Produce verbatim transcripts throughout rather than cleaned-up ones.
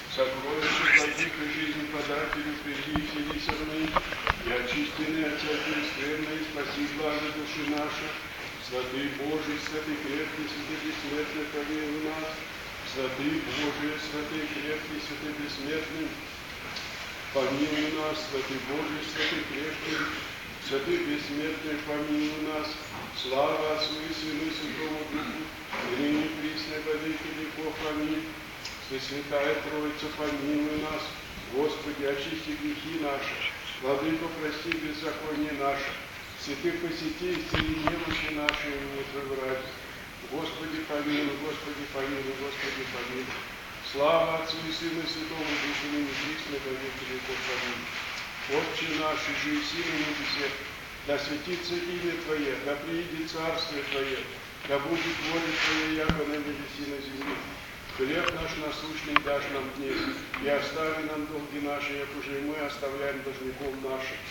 сокровище владыка жизни подателю, приди и вселися в ныне, и очистенные от всякой скверной, спаси благо души наши. Святый Божий, святый крепкий, святый бессмертный, помилуй нас. Святый Божий, святый крепкий, святый бессмертный, помилуй нас. Святый Божий, святый крепкий, святый бессмертный, помилуй нас. Слава Отцу и Сыну и Святому Духу, и ныне присно во веки веков. Аминь. Пресвятая Троица, помилуй нас. Господи, очисти грехи наши. Владыко, прости беззаконие наше. Святых посети, исцели немощи наши, и не забрать. Господи, помилуй, Господи, помилуй, Господи, помилуй. Слава Отцу и Сыну и Святому Духу, ныне присно во веки веков. Аминь. Отче наш, же и силы на небесе, да светится имя Твое, да приидет царствие Твое, да будет воля Твоя, яко на небеси на земле. Хлеб наш насущный дашь нам днесь, и остави нам долги наши, як уже и мы оставляем должников наших.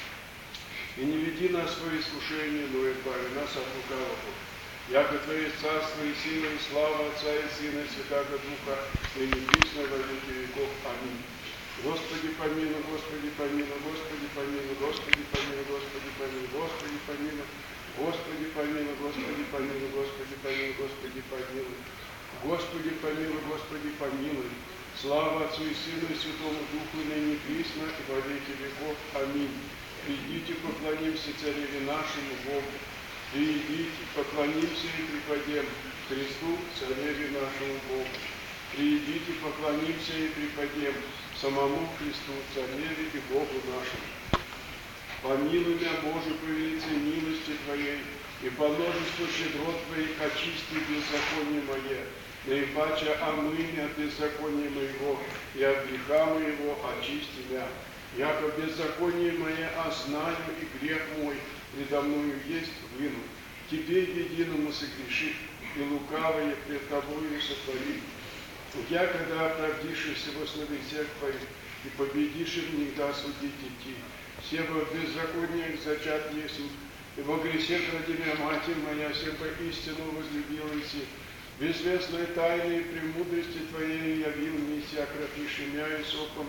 И не веди нас в свои искушения, но избави нас от лукавого. Яко Твое царство и сила, и слава Отца и Сына, и Святаго Духа, и не присно во веки веков. Аминь. Господи, помилуй, Господи, помилуй, Господи, помилуй, Господи, помилуй, Господи, помилуй, Господи, помилуй, Господи, помилуй, Господи, помилуй, Господи, помилуй, Господи, помилуй, Господи, помилуй, Господи, помилуй. Слава Отцу и Сыну и Святому Духу, ныне присно и во веки веков. Аминь. Придите, поклонимся Цареве нашему Богу. Придите, поклонимся и преподем Христу, Цареве нашему Богу. Придите, поклонимся и преподем самому Христу, Цареве и Богу нашему. Помилуй меня, Боже, по велице милости Твоей, и по множеству щедрот Твоих очисти беззаконие мое, наипаче омыми от беззакония моего, и от греха моего очисти меня. Яко беззаконие мое ознаю, и грех мой предо мною есть выну. Тебе единому согрешив, и лукавое пред Тобою сотворив. Я, когда оправдишься во славе всех Твоих, и победишь их никогда судить идти. Все во беззакониях зачат есть, и во грехе ради меня Матерь моя, все по истину возлюбила иси. Безвестной тайны и премудрости Твоей явил мне ся, окропишь имя и соком,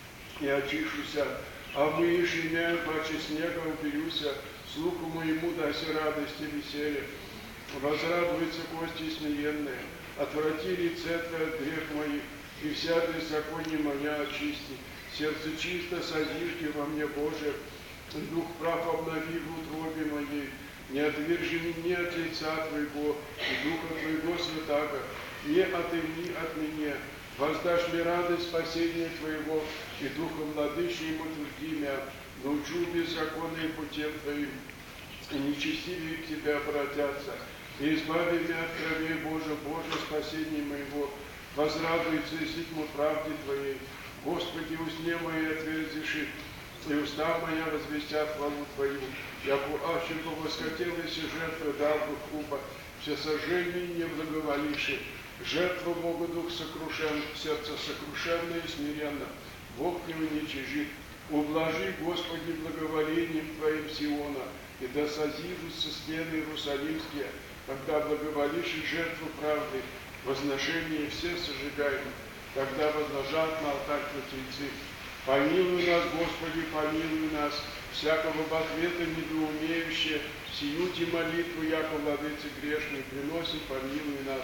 и очишуся, а мыешь имя, паче снега уберюся, слуху моему даси радости и веселье. Возрадуются кости смиренные, отврати лице Твое от грех моих, и вся беззаконие моя очисти. Сердце чисто созижди во мне, Боже, дух прав обнови в утробе моей. Не отвержи меня от лица Твоего и Духа Твоего Святаго, не отымни от меня. Воздашь мне радость спасения Твоего, и Духом владычным утверди меня. Научу беззаконным путем Твоим, и нечестивые к Тебе обратятся. И избави меня от крови, Боже, Боже, спасение моего. Возрадуется и ситьму правде Твоей. Господи, усне мои отверзиши, и уста моя возвестят хвалу Твою. Яку ащенко восхотелась и жертву дал бы хупа, все сожжения не благоволивши. Жертву Богу дух сокрушен, сердце сокрушенное и смиренно. Бог не уничижит. Ублажи, Господи, благоволением Твоим Сиона, и да созижутся стены Иерусалимские, когда благоволишь жертву правды, возношение все сожигаемы, тогда возложат на алтарь протельцы. Помилуй нас, Господи, помилуй нас, всякого в ответа недоумеющее, сиюте молитву, яко владыцы грешной, приносим, помилуй нас.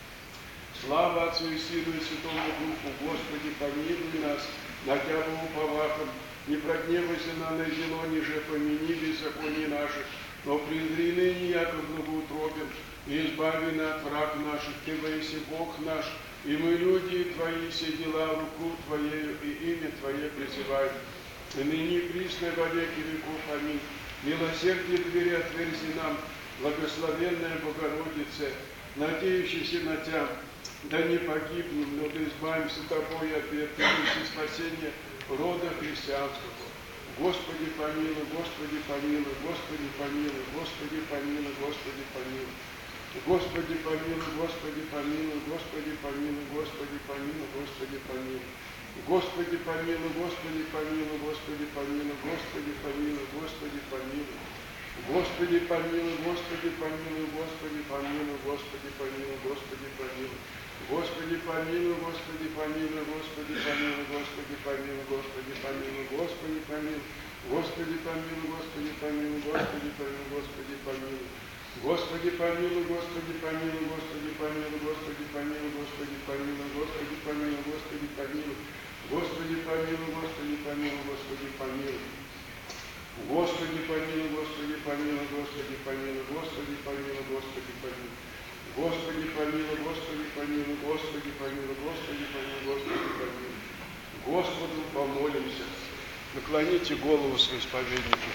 Слава Отцу и Сыну и Святому Духу, Господи, помилуй нас, на Тя уповахом, не прогневайся на назело, ниже помяни беззаконие наших, но презри ныне, яко благоутробен, и избави нас от враг наших, Ты воиси Бог наш, и мы, люди Твои, все дела руку Твоею и имя Твое призываем. И ныне присно во веки веков. Аминь. Милосердие двери отверзи нам, благословенная Богородице, надеющийся на Тя, да не погибнем, но да избавимся Тобой от бедности спасения рода христианского. Господи, помилуй, Господи, помилуй, Господи, помилуй, Господи, помилуй, Господи, помилуй. Господи, помилуй, Господи, помилуй, Господи, помилуй, Господи, помилуй, Господи, помилуй. Господи, помилуй, Господи, помилуй, Господи, помилуй, Господи, помилуй, Господи, помилуй. Господи, помилуй, Господи, помилуй, Господи, помилуй, Господи, помилуй, Господи, помилуй. Господи, помилуй, Господи, помилуй, Господи, помилуй, Господи, помилуй, Господи, помилуй, Господи, помилуй, Господи, помилуй, Господи, помилуй, Господи, помилуй, Господи, помилуй. Господи, помилуй, Господи, помилуй, Господи, помилуй, Господи, помилуй, Господи, помилуй, Господи, помилуй, Господи, помилуй. Господи, помилуй, Господи, помилуй, Господи, помилуй. Господи, помилуй, Господи, помилуй, Господи, помилуй, Господи, помилуй, Господи, помилуй. Господи, помилуй, Господи, помилуй, Господи, помилуй, Господи, помилуй, Господи, помилуй. Господу помолимся. Наклоните голову свои исповедники.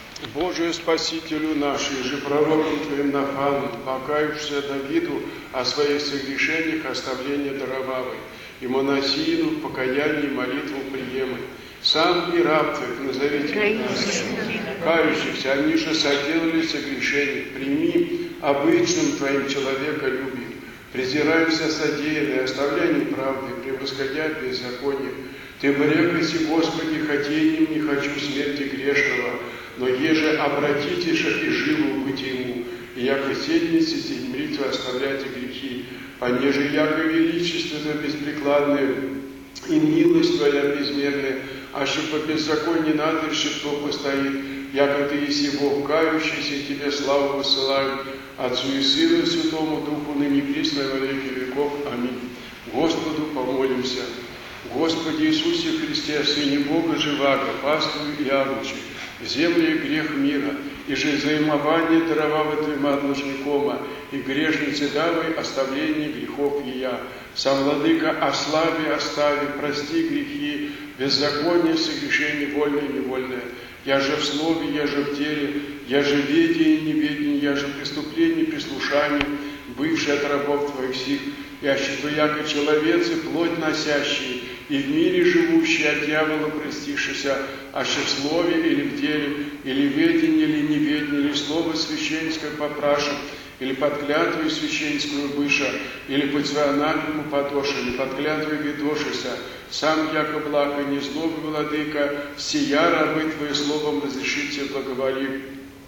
Божию Спасителю наш, же пророком Твоим Нафаном, покаявшись Давиду о своих согрешениях, оставления даровавой, и моносину в покаянии молитву приемы. Сам и раб Твой, назовите нас, кающихся, они же соделали согрешение, прими обычным Твоим человеколюбием, презирая все содеянное, оставляя неправды, превосходя беззаконие. Ты брекайся, Господи, хотением не хочу смерти грешного, но еже обратитесь и живу быть ему, и яко седницы землицу оставляйте грехи, понеже яко величество беспрекладное и милость Твоя безмерная, аще по беззаконию надырще кто постоит, яко Ты еси Бог кающийся, Тебе славу высылаю, Отцу и Сыну и Святому Духу, ныне присно во веки веков. Аминь. Господу помолимся. Господи Иисусе Христе, Сыне Бога живаго, паствуй и явничи, в земле грех мира, и же взаимование даровава Твоима должникома, и грешницы давай оставление грехов ея. Сам, Владыка, ослаби, остави, прости грехи, беззаконие, согрешение вольное и невольное. Я же в слове, я же в деле, я же в ведении и неведении, я же в преступлении, прислушании, бывший от рабов Твоих сих, я считаю, яко человецы, плоть носящие, и в мире живущие от дьявола простившися, аще в слове или в деле, или в ведении, или неведении, или слово священское попрашем, или под клятвой священскую быша, или под свяонамему подоша, или под клятвой ведошися, сам яко благо не злобы, Владыка, сия рабы Твои словом разрешите благоволи.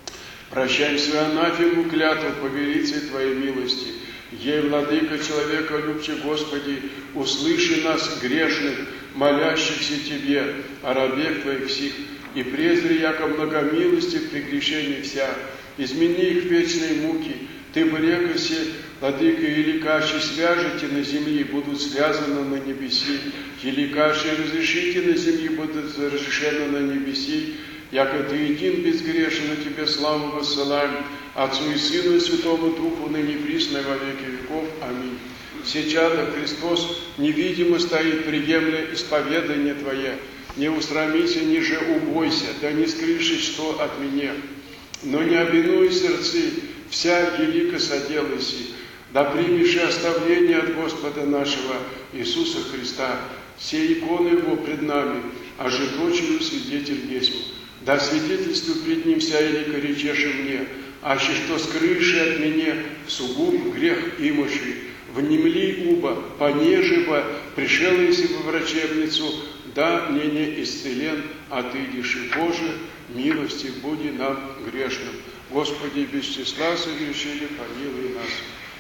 Прощаем свяонафему клятву по велице Твоей милости. Ей, Владыка, человека любче, Господи, услыши нас, грешных, молящихся Тебе, о рабех Твоих всех, и презри, яко многомилости в прегрешении вся, измени их вечные муки. Ты брекайся, Владыка, и лекаши свяжете на земле, будут связаны на небеси, и лекаши разрешите на земле, будут разрешены на небеси, яко Ты един безгрешен, на Тебе славу высылаем, Отцу и Сыну и Святому Духу, ныне присно во веки веков. Аминь. Сейчас Христос невидимо стоит, приемля исповедание Твое. Не устрамися, ниже убойся, да не скрышись, что от меня. Но не обвинуй сердцы, вся велико соделайся, да примешь оставление от Господа нашего Иисуса Христа, все иконы Его пред нами, а же дочерью свидетель есть. Да свидетельствуй пред Ним вся велико речеше мне, аще что скрыши от меня в сугуб грех имущий, внемли уба, понежиба, пришел если в врачебницу, да мне не исцелен, отыдешь и Боже, милости буди нам грешным. Господи, без числа согрешили, помилуй нас.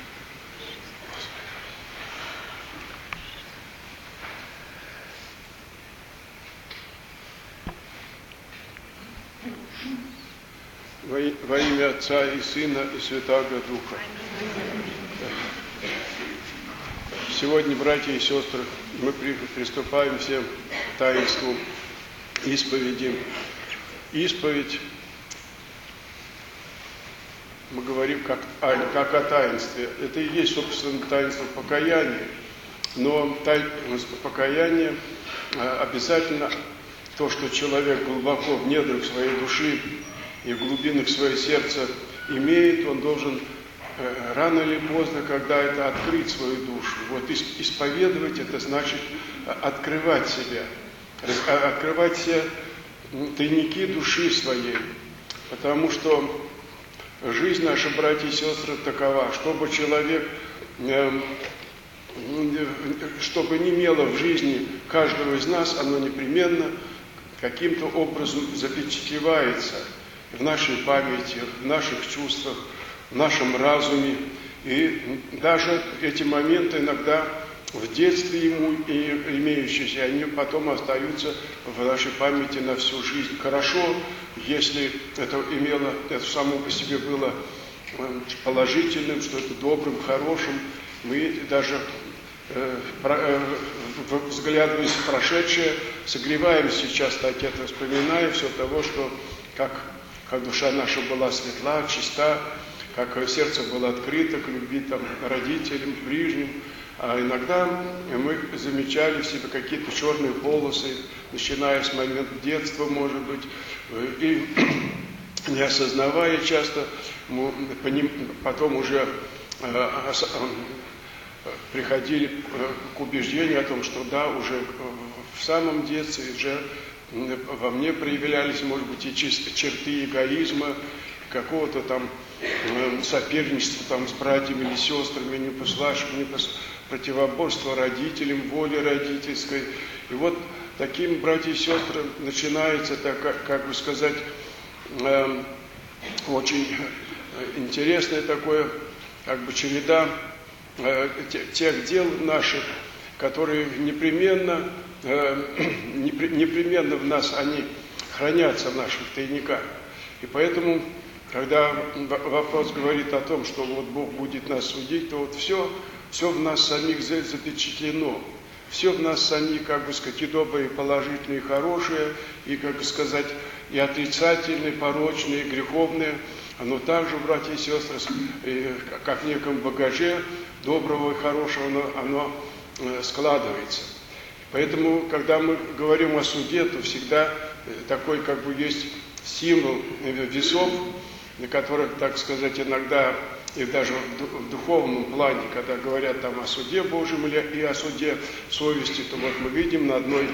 Во, во имя Отца и Сына и Святаго Духа. Сегодня, братья и сестры, мы приступаем всем к таинству исповеди. Исповедь, мы говорим как, как о таинстве. Это и есть, собственно, таинство покаяния. Но таинство покаяния обязательно то, что человек глубоко в недрах своей души и в глубинах своего сердца имеет, он должен рано или поздно, когда это открыть свою душу. Вот исповедовать это значит открывать себя, открывать все тайники души своей. Потому что жизнь наша, братья и сестры, такова, чтобы человек, чтобы не имело в жизни каждого из нас, оно непременно каким-то образом запечатлевается в нашей памяти, в наших чувствах, в нашем разуме. И даже эти моменты иногда в детстве ему и имеющиеся, они потом остаются в нашей памяти на всю жизнь. Хорошо, если это имело, это само по себе было положительным, что это добрым, хорошим. Мы даже, э, э, взглядывая в прошедшее, согреваемся часто от этого, вспоминая все того, что как, как душа наша была светла, чиста, как сердце было открыто к любви там, родителям, ближним. А иногда мы замечали в себе какие-то черные полосы, начиная с момента детства, может быть, и не осознавая часто, мы потом уже приходили к убеждению о том, что да, уже в самом детстве уже во мне проявлялись, может быть, и черты эгоизма, какого-то там соперничества там, с братьями или сестрами, непослушания, противоборства родителям, воли родительской. И вот таким, братья и сестры, начинается, так, как, как бы сказать, э, очень интересное такое, как бы череда э, тех дел наших, которые непременно, э, непременно в нас, они хранятся в наших тайниках. И поэтому, когда вопрос говорит о том, что вот Бог будет нас судить, то вот все, все в нас самих запечатлено. Все в нас самих, как бы сказать, и доброе, и положительное, и хорошее, и, как бы сказать, и отрицательное, и порочное, и греховное. Оно также, братья и сестры, как в неком багаже доброго и хорошего, оно, оно складывается. Поэтому, когда мы говорим о суде, то всегда такой, как бы, есть символ весов, на которых, так сказать, иногда и даже в духовном плане, когда говорят там о суде Божьем или и о суде совести, то вот мы видим на одной,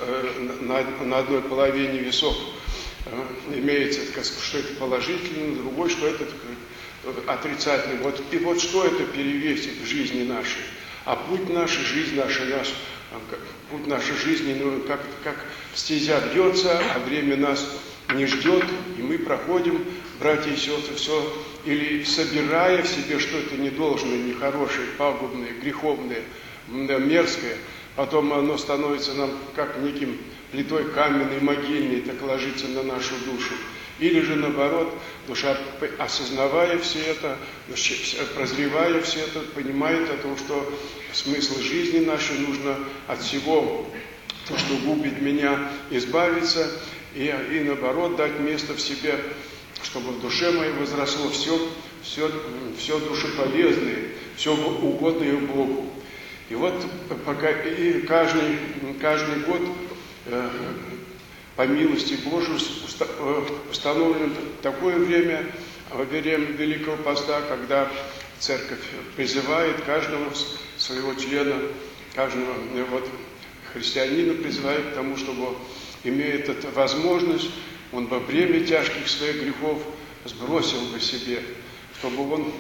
на, на одной половине весов имеется, что это положительно, на другой, что это отрицательно. Вот, и вот что это перевесит в жизни нашей. А путь нашей, жизнь наша, наш, путь нашей жизни, ну, как, как стезя бьется, а время нас не ждет, и мы проходим, братья и сестры, все, или собирая в себе что-то недолжное, нехорошее, пагубное, греховное, мерзкое, потом оно становится нам как неким плитой каменной, могильной, так ложится на нашу душу. Или же наоборот, душа, осознавая все это, прозревая все это, понимает о том, что смысл жизни нашей нужно от всего, то, что губит меня, избавиться, и, и наоборот дать место в себе, чтобы в душе моей возросло все, все, все душеполезное, все угодное Богу. И вот пока, и каждый, каждый год э, по милости Божией установлено такое время, время Великого Поста, когда Церковь призывает каждого своего члена, каждого вот, христианина призывает к тому, чтобы, имея эту возможность, он во бремя тяжких своих грехов сбросил бы себе, чтобы он,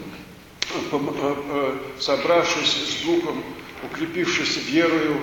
собравшись с Духом, укрепившись верою,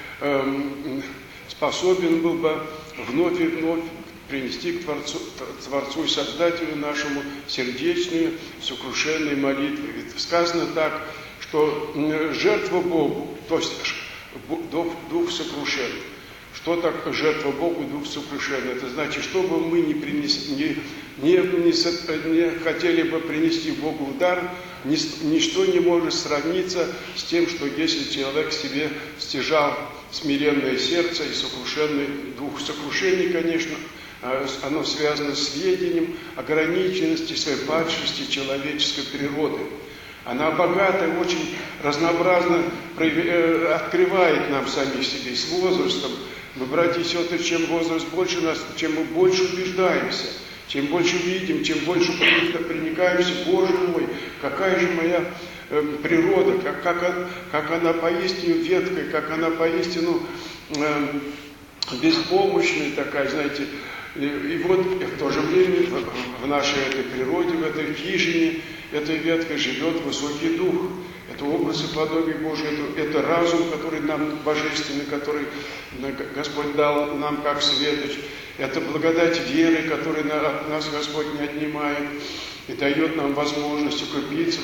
способен был бы вновь и вновь принести к Творцу, Творцу и Создателю нашему сердечную, сокрушенную молитву. Ведь сказано так, что жертва Богу, то есть дух сокрушенный. Что такое жертва Богу, дух сокрушенный? Это значит, что бы мы ни, принесли, не, не, не, не хотели бы принести Богу в дар, ни, ничто не может сравниться с тем, что если человек в себе стяжал смиренное сердце и сокрушенный дух. Сокрушение, конечно, оно связано с ведением ограниченности, своей падшести человеческой природы. Она богата и очень разнообразно открывает нам самих себе с возрастом. Мы, братья и сестры, чем возраст больше нас, чем мы больше убеждаемся, чем больше видим, чем больше проникаемся, Боже мой, какая же моя э, природа, как, как, он, как она поистину веткой, как она поистину э, беспомощная такая, знаете. И, и вот в то же время в, в нашей этой природе, в этой хижине, этой веткой живет высокий дух. Это образ и подобие Божие, это, это разум, который нам божественный, который Господь дал нам как светоч. Это благодать веры, которую от нас Господь не отнимает. и дает нам возможность укрепиться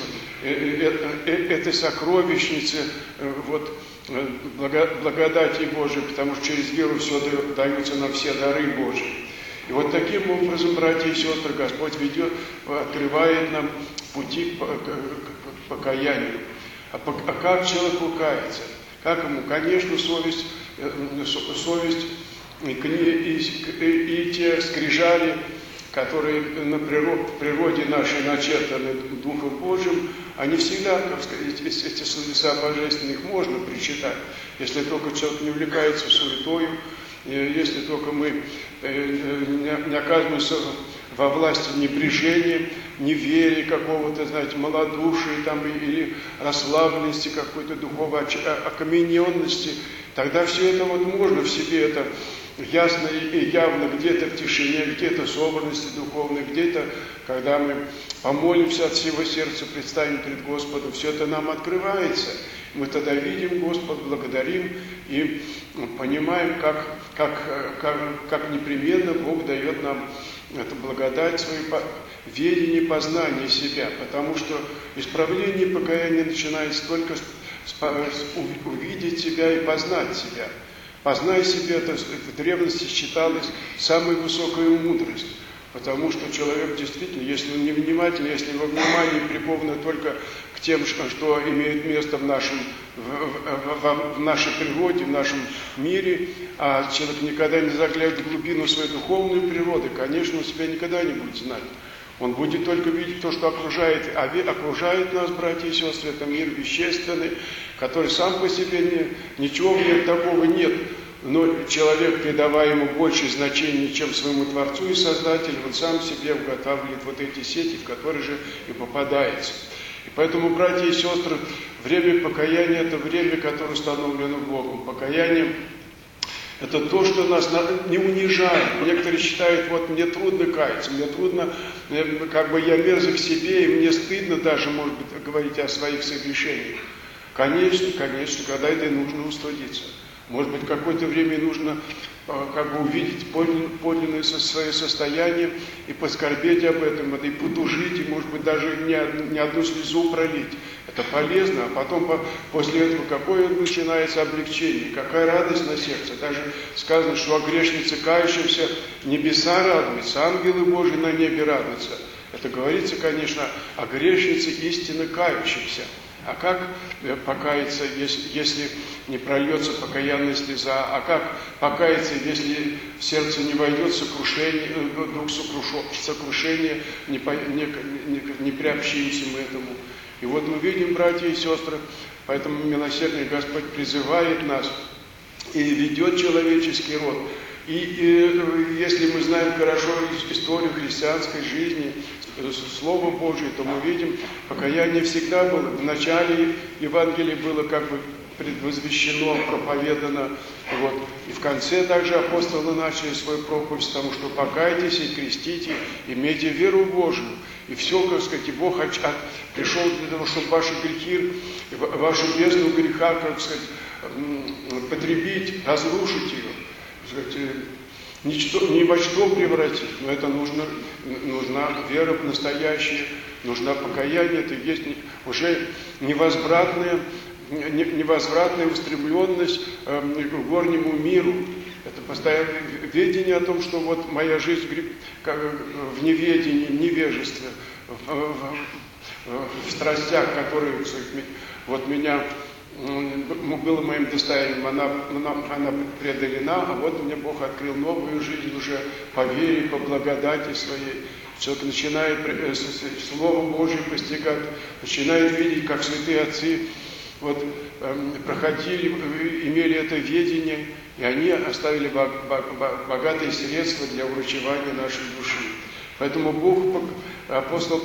этой сокровищнице вот, благодати Божией, потому что через веру все даются нам все дары Божьи. И вот таким образом, братья и сестры, Господь ведет, открывает нам пути к покаянию. А как человеку каяться? Как ему? Конечно, совесть, совесть и, и, и те скрижали, которые на природе нашей начертаны Духом Божьим, они всегда, как сказать, эти словеса божественных можно причитать, если только человек не увлекается суетою, если только мы не оказываемся во власти небрежения, неверия какого-то, знаете, малодушия там, или расслабленности, какой-то духовной окамененности, тогда все это вот можно в себе, это ясно и явно, где-то в тишине, где-то в собранности духовной, где-то, когда мы помолимся от всего сердца, представим перед Господом, все это нам открывается. Мы тогда видим Господа, благодарим и понимаем, как, как, как, как непременно Бог дает нам эту благодать, свое ведение, познание себя. Потому что исправление и покаяние начинается только с, с, с, увидеть себя и познать себя. Познай себя, это в древности считалось самой высокой мудростью. Потому что человек действительно, если он невнимательный, если его внимание приковано только к тем, что имеет место в, нашем, в, в, в нашей природе, в нашем мире, а человек никогда не заглядывает в глубину своей духовной природы, конечно, он себя никогда не будет знать. Он будет только видеть то, что окружает, а окружает нас, братья и сестры, это мир вещественный, который сам по себе не, ничего в нем такого нет. Но человек, придавая ему больше значения, чем своему Творцу и Создателю, он сам себе уготавливает вот эти сети, в которые же и попадается. И поэтому, братья и сестры, время покаяния – это время, которое установлено Богом. Покаяние – это то, что нас не унижает. Некоторые считают, вот мне трудно каяться, мне трудно, как бы я мерзок себе, и мне стыдно даже, может быть, говорить о своих согрешениях. Конечно, конечно, когда это нужно устыдиться. Может быть, какое-то время нужно как бы увидеть подлинное свое состояние и поскорбеть об этом, и потужить, и, может быть, даже не одну слезу пролить. Это полезно, а потом после этого какое начинается облегчение, какая радость на сердце. Даже сказано, что о грешнице кающемся небеса радуются, ангелы Божьи на небе радуются. Это говорится, конечно, о грешнице истинно кающемся. А как покаяться, если, если не прольется покаянная слеза? А как покаяться, если в сердце не войдет сокрушение, дух сокрушения, не, не, не, не приобщимся мы этому? И вот мы видим, братья и сестры, поэтому милосердный Господь призывает нас и ведет человеческий род. И, и если мы знаем хорошо историю христианской жизни, Слово Божие, то мы видим, покаяние всегда было. В начале Евангелия было как бы предвозвещено, проповедано. Вот. И в конце также апостолы начали свою проповедь с того, что покайтесь и крестите, имейте веру в Божию. И все, как сказать, и Бог от, от, пришел для того, чтобы ваши грехи, вашу бездну греха, как сказать, потребить, разрушить ее. Сказать, Ничто, ни во что превратить, но это нужно, нужна вера настоящая, нужна покаяние, это есть уже невозвратная, невозвратная устремленность к горнему миру. Это постоянное ведение о том, что вот моя жизнь в неведении, в невежестве, в, в, в страстях, которые вот меня... было моим достоянием, она, она, она преодолена, а вот мне Бог открыл новую жизнь уже по вере, по благодати своей. Человек начинает Слово Божие постигать, начинает видеть, как святые отцы вот, проходили, имели это видение, и они оставили богатые средства для врачевания нашей души. Поэтому Бог, апостол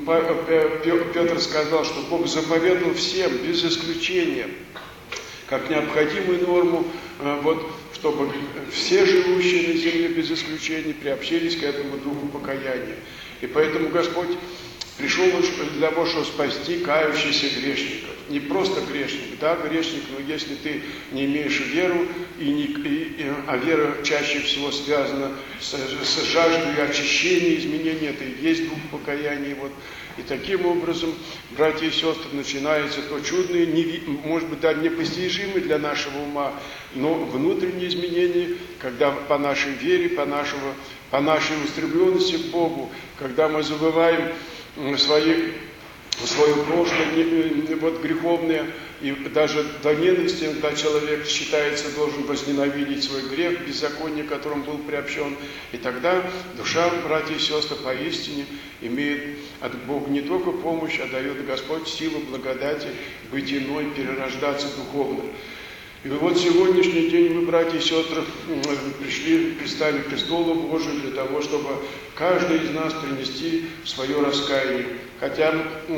Петр сказал, что Бог заповедал всем, без исключения, как необходимую норму, вот, чтобы все живущие на земле без исключения приобщились к этому духу покаяния. И поэтому Господь пришел для того, чтобы спасти кающихся грешников. не просто грешник, да, грешник, но если ты не имеешь веру, и не, и, и, а вера чаще всего связана с, с жаждой очищения, изменения, это и есть дух покаяния. Вот. И таким образом, братья и сестры, начинается то чудное, не, может быть, даже непостижимое для нашего ума, но внутреннее изменение, когда по нашей вере, по, нашего, по нашей устремленности к Богу, когда мы забываем свои, свое прошлое, вот, греховное, и даже до ненависти, когда человек считается, должен возненавидеть свой грех, беззаконие, к которому был приобщен. И тогда душа, братья и сестры, поистине имеет от Бога не только помощь, а дает Господь силу, благодати быть иной, перерождаться духовно. И вот сегодняшний день мы, братья и сестры, пришли, предстали к престолу Божию для того, чтобы каждый из нас принести свое раскаяние. Хотя,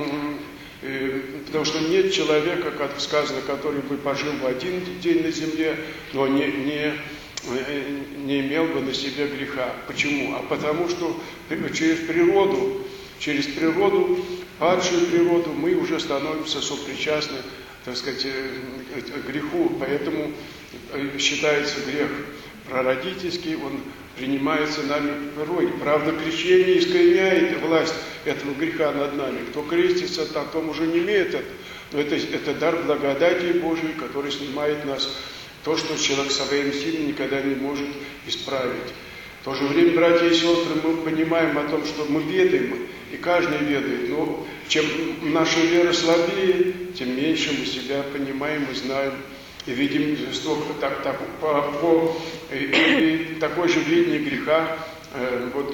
потому что нет человека, как сказано, который бы пожил бы один день на земле, но не, не, не имел бы на себе греха. Почему? А потому что через природу, через природу, падшую природу, мы уже становимся сопричастны, так сказать, греху. Поэтому считается грех прародительский, он принимается нами порой. Правда, крещение искореняет власть этого греха над нами. Кто крестится, о том уже не имеет это. Но это, это дар благодати Божией, который снимает нас то, что человек своими силами никогда не может исправить. В то же время, братья и сестры, мы понимаем о том, что мы ведаем, и каждый ведает. Но чем наша вера слабее, тем меньше мы себя понимаем и знаем. И видим столько, так, так, по, по, и, и такое же видение греха э, вот,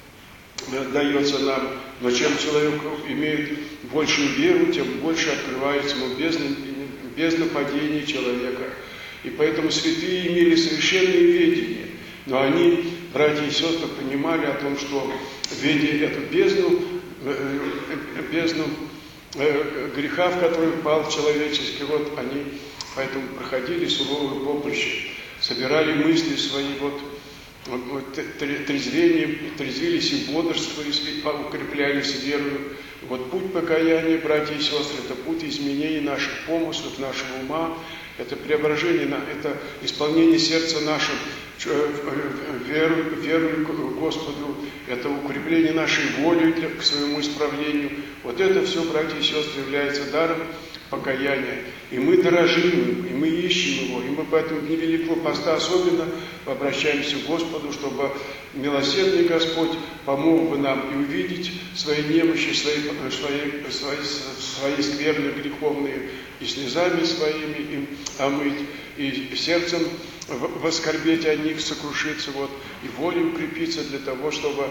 дается нам. Но чем человек имеет большую веру, тем больше открывается ему бездна, бездна падения человека. И поэтому святые имели совершенное ведение. Но они, братья и сестры, понимали о том, что видя эту бездну, э, бездну э, греха, в который пал человеческий род, они поэтому проходили суровое поприще, собирали мысли свои, вот, вот трезвением, трезвились и бодрствовали, укреплялись верою. Вот путь покаяния, братья и сестры, это путь изменения наших помыслов, нашего ума, это преображение, это исполнение сердца нашим верою, верою к Господу, это укрепление нашей воли к своему исправлению. Вот это все, братья и сестры, является даром покаяния. И мы дорожим им, и мы ищем его, и мы поэтому в дни Великого Поста особенно обращаемся к Господу, чтобы милосердный Господь помог бы нам и увидеть свои немощи, свои, свои, свои, свои скверны греховные, и слезами своими им омыть, и сердцем воскорбеть о них, сокрушиться, вот, и волей укрепиться для того, чтобы,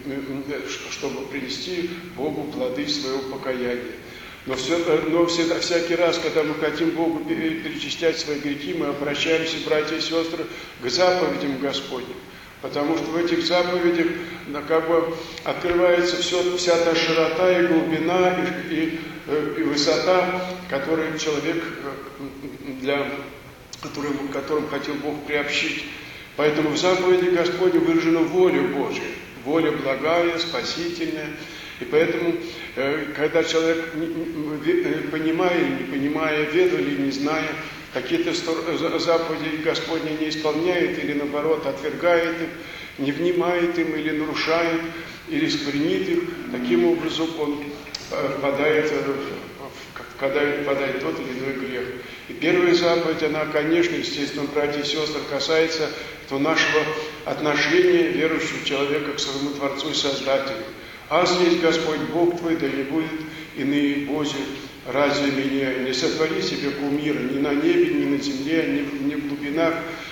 чтобы принести Богу плоды своего покаяния. Но, все, но всегда, всякий раз, когда мы хотим Богу перечислять свои грехи, мы обращаемся, братья и сестры, к заповедям Господним. Потому что в этих заповедях как бы открывается все, вся та широта и глубина, и, и, и высота, которую человек, для которым, которым хотел Бог приобщить. Поэтому в заповеди Господне выражена воля Божия, воля благая, спасительная. И поэтому, когда человек, понимая или не понимая, ведая или не зная, какие-то заповеди Господни не исполняет или, наоборот, отвергает их, не внимает им или нарушает, или сквернит их, таким образом он впадает, впадает, впадает в тот или иной грех. И первая заповедь, она, конечно, естественно, братья и сестры, касается то нашего отношения верующего человека к своему Творцу и Создателю. «Аз есть Господь Бог твой, да не будет иные Боги, разве меня не сотвори себе кумира ни на небе, ни на земле, ни, ни в глубинах,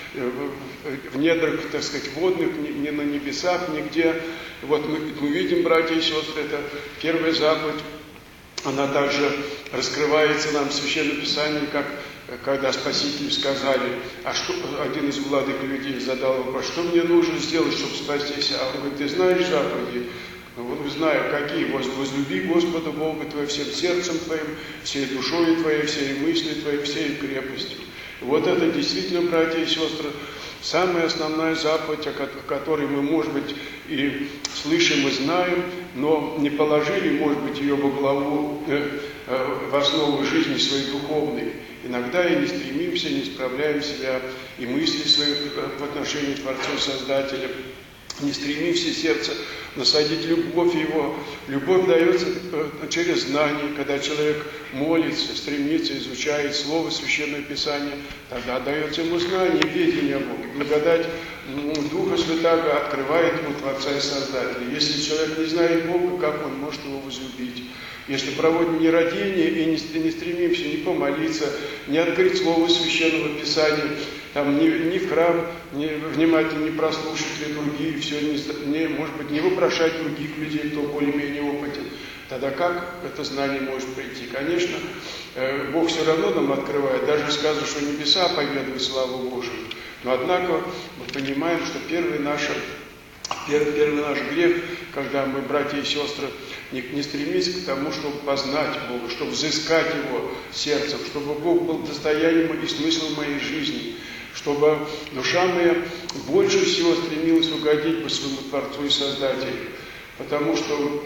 в недрах, так сказать, водных, ни, ни на небесах, нигде». Вот мы, мы видим, братья и сестры, это первая заповедь, она также раскрывается нам в Священном Писании, как когда Спасители сказали, а что, один из владык людей задал вопрос, что мне нужно сделать, чтобы спастись? А он говорит, ты знаешь заповеди? Вот знаю, какие. Возлюби Господа Бога твоего всем сердцем твоим, всей душой твоей, всей мыслью твоей, всей крепостью. И вот это действительно, братья и сестры, самая основная заповедь, о которой мы, может быть, и слышим, и знаем, но не положили, может быть, ее во главу в основу жизни своей духовной. Иногда и не стремимся, не справляем себя, и мысли свои в отношении Творца и Создателя, не стремимся сердце насадить любовь Его. Любовь дается через знание, когда человек молится, стремится, изучает Слово Священное Писание, тогда дается ему знание, ведение о Боге. Благодать Духа Святаго открывает ему Творца и Создателя. Если человек не знает Бога, как он может его возлюбить? Если проводим не родение и не, не стремимся ни помолиться, ни открыть Слово Священного Писания, там, ни, ни в храм, ни внимательно не прослушать литургии, все, не, не, может быть, не вопрошать других людей, кто более-менее опытен, тогда как это знание может прийти? Конечно, Бог все равно нам открывает, даже сказано, что небеса поведают славу Божию. Но однако мы понимаем, что первый наш, первый, первый наш грех, когда мы, братья и сестры, не, не стремимся к тому, чтобы познать Бога, чтобы взыскать Его сердцем, чтобы Бог был достоянием и смыслом моей жизни, чтобы душа моя больше всего стремилась угодить по своему Творцу и Создателю. Потому что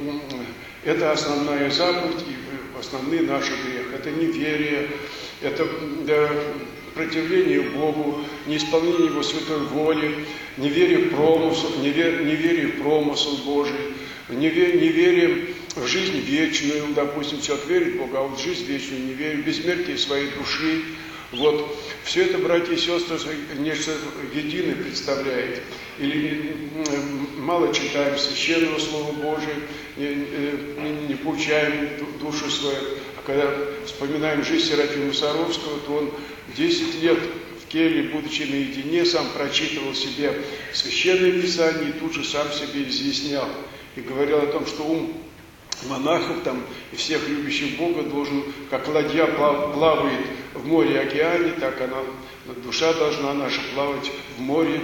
это основная заповедь и основной наш грех. Это неверие, это да, противление Богу, неисполнение Его святой воли, неверие в промысл, неверие, неверие в промысл Божий, неверие, неверие в жизнь вечную. Допустим, человек верит в Бога, а вот в жизнь вечную не верит, бессмертие своей души. Вот. Все это, братья и сестры, нечто единое представляет. Или мало читаем Священного Слова Божия, не, не, не получаем душу свою. А когда вспоминаем жизнь Серафима Саровского, то он десять лет в келье, будучи наедине, сам прочитывал себе Священное Писание и тут же сам себе изъяснял. И говорил о том, что ум монахов там и всех любящих Бога должен, как ладья плавает в море и океане, так она, душа должна наша плавать в море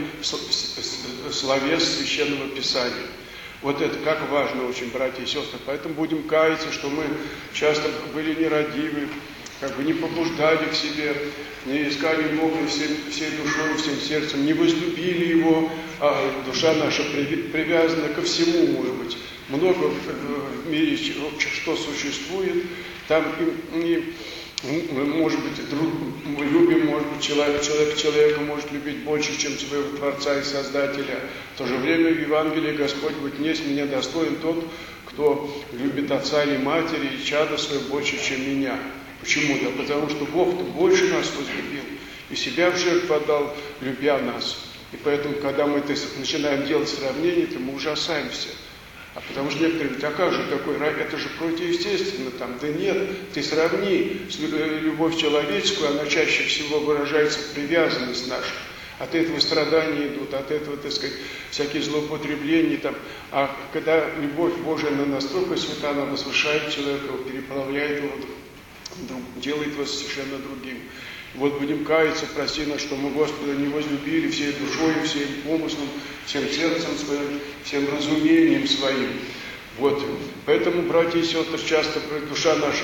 словес Священного Писания. Вот это как важно очень, братья и сестры. Поэтому будем каяться, что мы часто были нерадивы, как бы не побуждали к себе, не искали Бога всей, всей душой, всем сердцем, не возлюбили Его, а душа наша привязана ко всему, может быть. Много в мире, что существует, там и, и может быть, друг, мы любим, может быть, человек, человек человека может любить больше, чем своего Творца и Создателя. В то же время в Евангелии Господь говорит: «Не с меня достоин тот, кто любит отца и матери и чада свое больше, чем меня». Почему? Да потому что Бог-то больше нас возлюбил и себя в жертву отдал, любя нас. И поэтому, когда мы это начинаем делать сравнение, то мы ужасаемся. А потому что некоторые говорят: а как же такой рай? Это же противоестественно там. Да нет, ты сравни любовь человеческую, она чаще всего выражается в привязанность наша. От этого страдания идут, от этого, так сказать, всякие злоупотребления там. А когда любовь Божия, она настолько свята, она возвышает человека, переплавляет его, делает его совершенно другим. Вот будем каяться, прости нас, что мы Господа не возлюбили всей душой, всем помыслом, всем сердцем своим, всем разумением своим. Вот. Поэтому, братья и сестры, часто душа наша,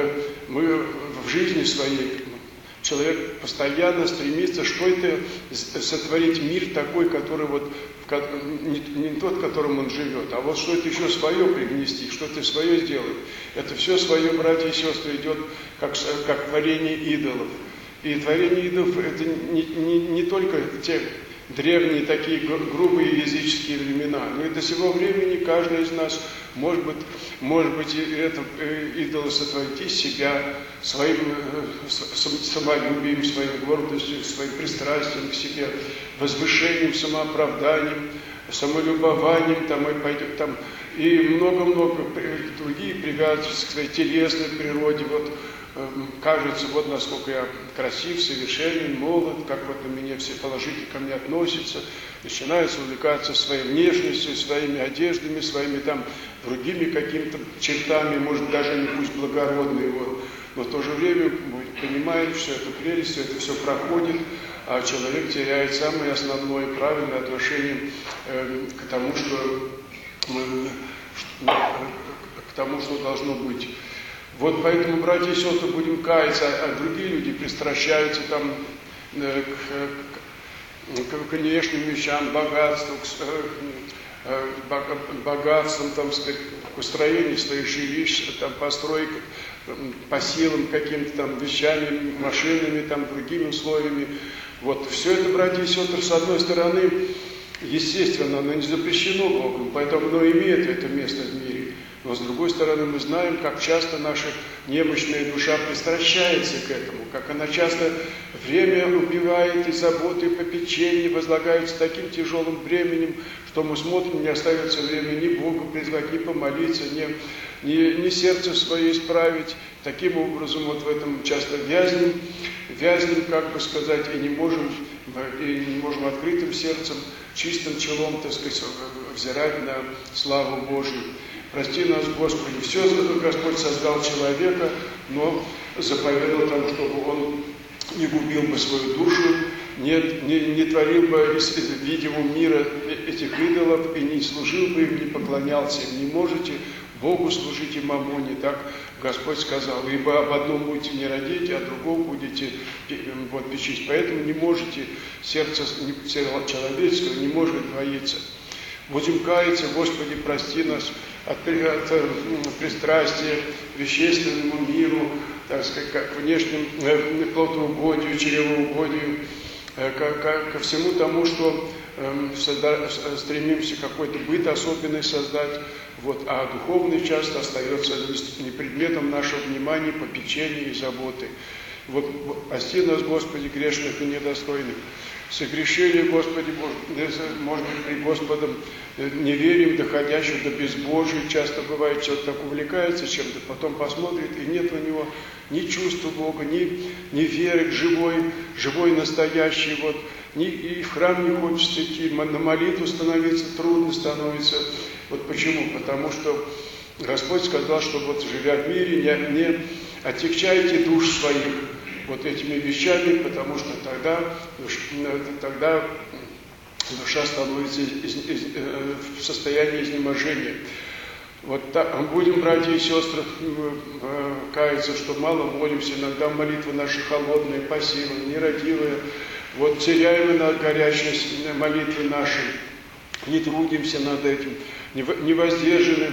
мы в жизни своей, человек постоянно стремится что-то сотворить мир такой, который вот, не, не тот, в котором он живет, а вот что-то еще свое привнести, что-то свое сделать. Это все свое, братья и сестры, идет как, как творение идолов. И творение идолов — это не, не, не только те древние такие грубые языческие времена, но и до сего времени каждый из нас может быть, может быть это идолы сотворить из себя, своим самолюбием, своей гордостью, своим пристрастием к себе, возвышением, самооправданием, самолюбованием, там, и, пойдет, там, и много-много другие привязываются к своей телесной природе. Вот, кажется, вот насколько я красив, совершенен, молод, как вот на меня все положительно ко мне относятся, начинают увлекаться своей внешностью, своими одеждами, своими там другими какими-то чертами, может даже не пусть благородные, вот. Но в то же время мы понимаем, что это прелесть, это все проходит, а человек теряет самое основное правильное отношение э, к тому, что э, к тому, что должно быть. Вот поэтому, братья и сестры, будем каяться, а другие люди пристращаются там э, к, к, к внешним вещам, богатству, к э, богатствам, там, сказать, к устроению своих жилищ, там, постройкам, по силам каким-то там вещами, машинами, там другими условиями. Вот все это, братья и сестры, с одной стороны, естественно, оно не запрещено Богом, поэтому оно имеет это место в мире. Но с другой стороны, мы знаем, как часто наша немощная душа пристращается к этому, как она часто время убивает, и заботы, и попечения возлагаются таким тяжелым бременем, что мы смотрим, не остается времени ни Бога призвать, ни помолиться, ни, ни, ни сердце свое исправить. Таким образом, вот в этом часто вязнем, вязнем, как бы сказать, и не можем, и не можем открытым сердцем, чистым челом, так сказать, взирать на славу Божию. Прости нас, Господи, все Господь создал человека, но заповедал тому, чтобы он не губил бы свою душу, не, не, не творил бы из, из видимого мира этих идолов и не служил бы им, не поклонялся им. Не можете Богу служить и мамоне, так Господь сказал, ибо об одном будете не родить, а другом будете вот, печись. Поэтому не можете, сердце человеческого не может двоиться. Будем каяться, Господи, прости нас от, от пристрастия к вещественному миру, так сказать, как внешнему э, плотоугодию, чревоугодию, э, ко, ко всему тому, что э, созда, стремимся какой-то быт особенный создать, вот, а духовный часто остается не предметом нашего внимания, попечения и заботы. Вот, прости нас, Господи, грешных и недостойных. Согрешили, Господи, может быть, при Господом неверием, доходящим до безбожия. Часто бывает, человек так увлекается чем-то, потом посмотрит, и нет у него ни чувства Бога, ни, ни веры живой, живой, настоящей. Вот. Ни, и в храм не хочется идти, на молитву становиться трудно становится. Вот почему? Потому что Господь сказал, что вот живя в мире, не, не отягчайте душ своих вот этими вещами, потому что тогда, тогда душа становится из, из, в состоянии изнеможения. Вот так, будем, братья и сестры, каяться, что мало молимся, иногда молитвы наши холодные, пассивные, нерадивые. Вот теряем мы на горячность молитвы нашей, не трудимся над этим, не воздержаны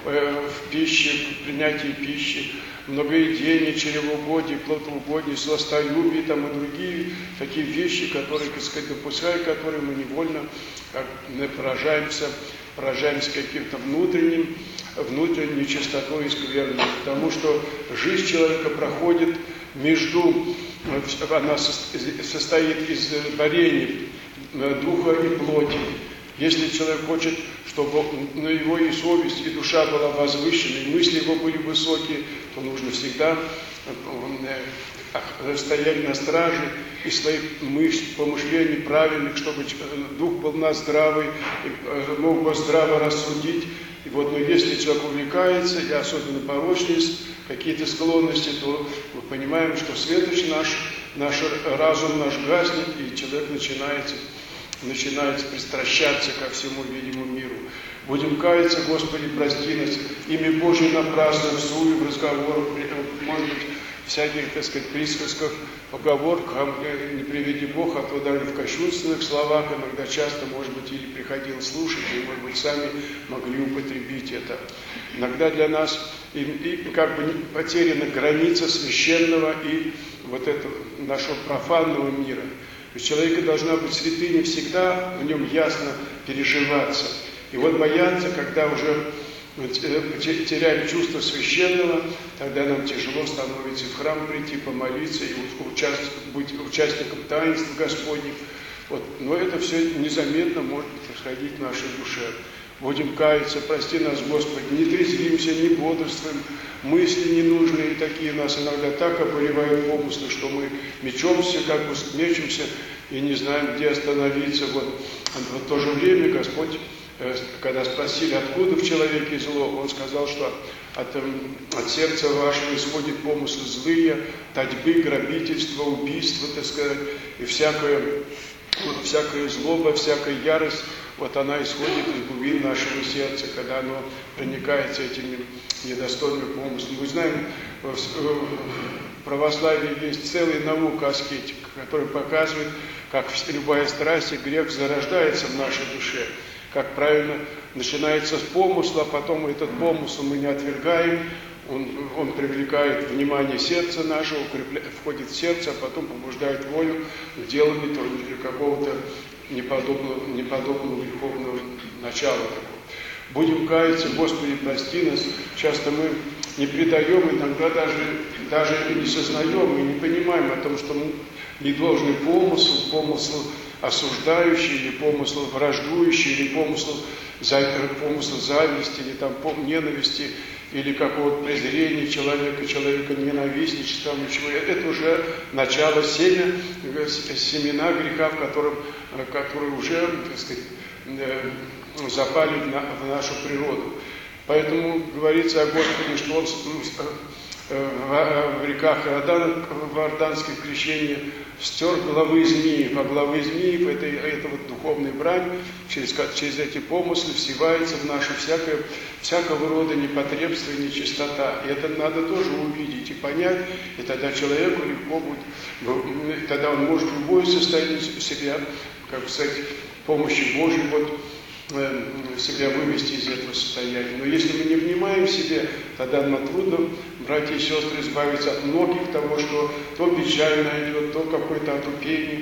в пище, в принятии пищи, многоедение, чревоугодие, плотоугодие, сластолюбие там, и другие такие вещи, которые, так сказать, допуская, которые мы невольно как, поражаемся, поражаемся каким-то внутренним, внутренней нечистотой и скверной. Потому что жизнь человека проходит между, она состоит из борений духа и плоти. Если человек хочет, чтобы на его и совесть, и душа была возвышена, и мысли его были высокие, то нужно всегда стоять на страже и своих мышц, помышлений правильных, чтобы дух был у нас здравый, и мог бы здраво рассудить. И вот, но если человек увлекается, и особенно порочные какие-то склонности, то мы понимаем, что светоч наш, наш разум наш гаснет, и человек начинается начинает пристращаться ко всему видимому миру. Будем каяться, Господи, прости нас, имя Божие напрасно в суе, в разговорах, может быть, всяких, так сказать, присказках, поговорках, не приведи Бог, а то даже в кощунственных словах иногда часто, может быть, или приходилось слушать, или, может быть, сами могли употребить это. Иногда для нас и, и как бы потеряна граница священного и вот этого нашего профанного мира. У человека должна быть святыня всегда, в нем ясно переживаться. И вот бояться, когда уже теряем чувство священного, тогда нам тяжело становится в храм прийти, помолиться и участвовать, быть участником таинств Господних. Вот. Но это все незаметно может происходить в нашей душе. Будем каяться, прости нас, Господи, не трезвимся, не бодрствуем, мысли ненужные такие нас иногда так обуревают помыслы, что мы мечемся, как бы мечемся и не знаем, где остановиться. Вот. В то же время Господь, когда спросили, откуда в человеке зло, Он сказал, что от, от сердца вашего исходят помыслы злые, татьбы, грабительства, убийства, так сказать, и всякое, всякая злоба, всякая ярость. Вот она исходит из глубин нашего сердца, когда оно проникается этими недостойными помыслами. Мы знаем, в православии есть целая наука аскетика, которая показывает, как любая страсть и грех зарождается в нашей душе. Как правильно начинается с помысла, а потом этот помысл мы не отвергаем, Он, он привлекает внимание сердца нашего, укрепляет, входит в сердце, а потом побуждает волю к деланию какого-то неподобного, неподобного греховного начала такого. Будем каяться, Господи, прости нас. Часто мы не предаем, иногда даже, даже не сознаем, мы не понимаем о том, что мы не должны помысл, помысл осуждающий, или помысл враждующий, или помысл, помысл зависти, или там ненависти, или какого-то презрения человека, человека ненавистничества, ничего. Это уже начало семя, семена греха, в котором, которые уже, так сказать, запали в нашу природу. Поэтому говорится о Господе, что Он в реках Иордана, в иорданском крещении стер главы змеи. По главы змеи, это, это вот духовная брань, через, через эти помыслы всевается в нашу всякое, всякого рода непотребство и нечистота. И это надо тоже увидеть и понять, и тогда человеку легко будет, тогда он может в любое состояние себя, как сказать, помощью Божьей, вот, себя вывести из этого состояния. Но если мы не внимаем себе, тогда нам трудно, братья и сестры, избавиться от многих того, что то печаль найдет, то какое-то отупение,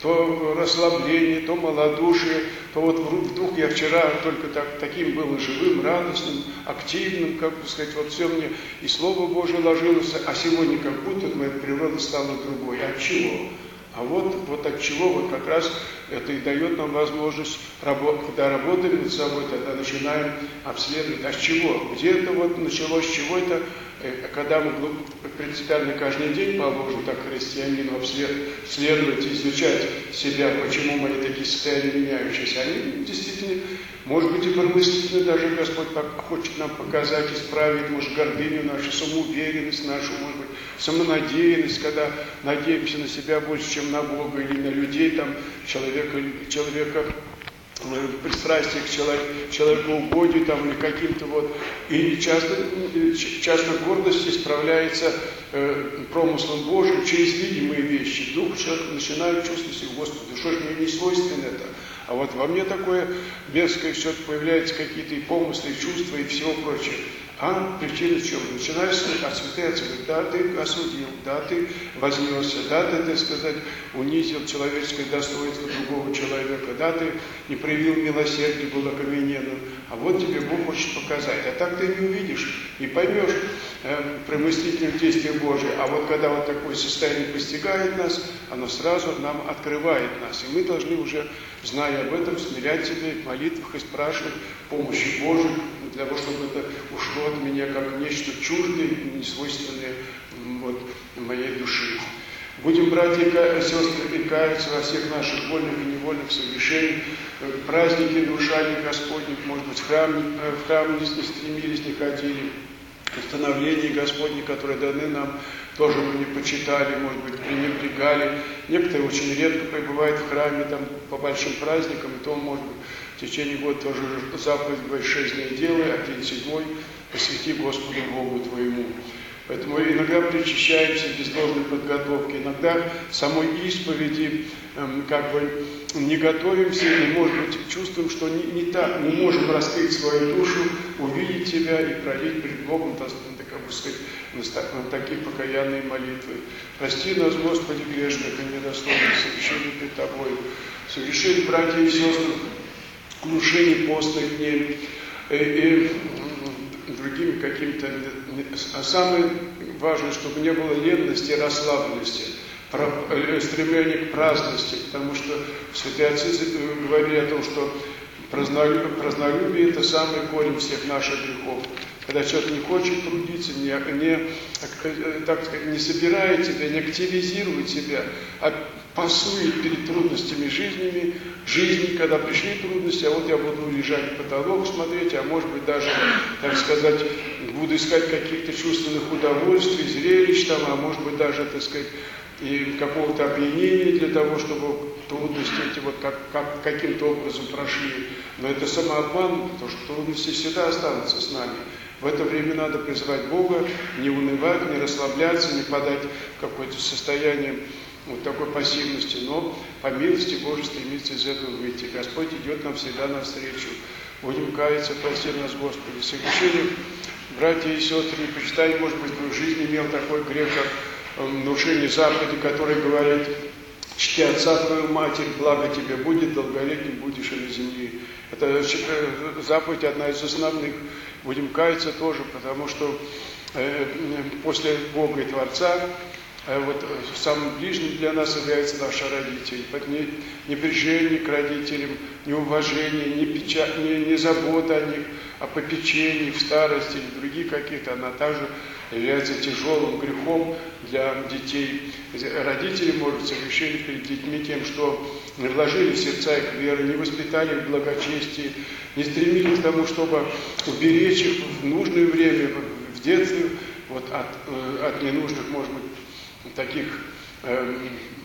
то расслабление, то малодушие, то вот вдруг я вчера только так, таким был живым, радостным, активным, как бы сказать, вот все мне и Слово Божие ложилось, а сегодня как будто моя природа стала другой. От чего? А вот, вот от чего вот как раз это и дает нам возможность, когда работаем над собой, тогда начинаем обследовать, а с чего? Где это вот началось, с чего это, когда мы принципиально каждый день положим так христианину обследовать, изучать себя, почему мои такие состояния меняющиеся, они действительно, может быть, и промыслительно даже Господь хочет нам показать, исправить, может, гордыню нашу, самоуверенность нашу, может быть, самонадеянность, когда надеемся на себя больше, чем на Бога или на людей, там, человека, человека пристрастие к человеку, человекоугодию там, или каким-то вот. И часто, часто гордость исправляется э, промыслом Божьим через видимые вещи. Вдруг человек начинает чувствовать себя, Господи, что же мне не свойственно это? А вот во мне такое мерзкое все появляются какие-то и помыслы, и чувства, и всего прочее. А причина в чем? Начинаешь осветляться, говорит, да, ты осудил, да, ты вознесся, да, ты, так сказать, унизил человеческое достоинство другого человека, да, ты не проявил милосердие, был окамененным. А вот тебе Бог хочет показать. А так ты не увидишь, не поймешь э, промыслительных действий Божьих. А вот когда вот такое состояние постигает нас, оно сразу нам открывает нас. И мы должны уже, зная об этом, смирять себя в молитвах и спрашивать помощи Божьей, для того, чтобы это ушло от меня как нечто чуждое, несвойственное вот, моей души. Будем, братья и сестры, и каяться во всех наших вольных и невольных согрешениях, праздники нарушали Господних, может быть, в храм, в храм не стремились, не ходили, установления Господни, которые даны нам, тоже мы не почитали, может быть, пренебрегали. Некоторые очень редко пребывают в храме там, по большим праздникам, и то, может быть, в течение года тоже заповедь говорит, шесть дней делай, а день седьмой посвяти Господу Богу твоему. Поэтому иногда причащаемся без должной подготовки, иногда самой исповеди эм, как бы не готовимся и, может быть, чувствуем, что не, не так, не можем раскрыть свою душу, увидеть тебя и пролить перед Богом, так, как бы сказать, на такие покаянные молитвы. Прости нас, Господи, грешных и недостойных совершений пред Тобой, совершений, братья и сестры, нарушений постных дней и, и другими какими-то. А самое важное, чтобы не было ленности и расслабленности, стремления к праздности, потому что святые отцы говорили о том, что празднолюбие, празднолюбие – это самый корень всех наших грехов. Когда человек не хочет трудиться, не, не, так сказать, не собирает себя, не активизирует себя, а пасует перед трудностями жизнями, жизни, когда пришли трудности, а вот я буду лежать в потолок, смотреть, а может быть даже, так сказать, буду искать каких-то чувственных удовольствий, зрелищ там, а может быть даже, так сказать, и какого-то опьянения для того, чтобы трудности эти вот как, как, каким-то образом прошли. Но это самообман, потому что трудности всегда останутся с нами. В это время надо призвать Бога, не унывать, не расслабляться, не подать в какое-то состояние вот такой пассивности, но по милости Божией стремиться из этого выйти. Господь идет нам всегда навстречу. Будем каяться, прости нас, Господи, совершением братья и сестры, не почитайте, может быть, вы в жизни имел такой грех, как нарушение заповеди, который говорит: чти отца твою, матерь, благо тебе будет, долголетним будешь и на земле. Это заповедь одна из основных. Будем каяться тоже, потому что э, после Бога и Творца э, вот, самым ближним для нас являются наши родители. Ни прежение к родителям, ни уважение, ни, печаль, ни, ни забота о них, о попечении в старости или другие какие-то, она также является тяжелым грехом для детей. Родители, может, согрешили перед детьми тем, что не вложили в сердца их веры, не воспитали их в благочестии, не стремились к тому, чтобы уберечь их в нужное время, в детстве, вот, от, от ненужных, может быть, таких э,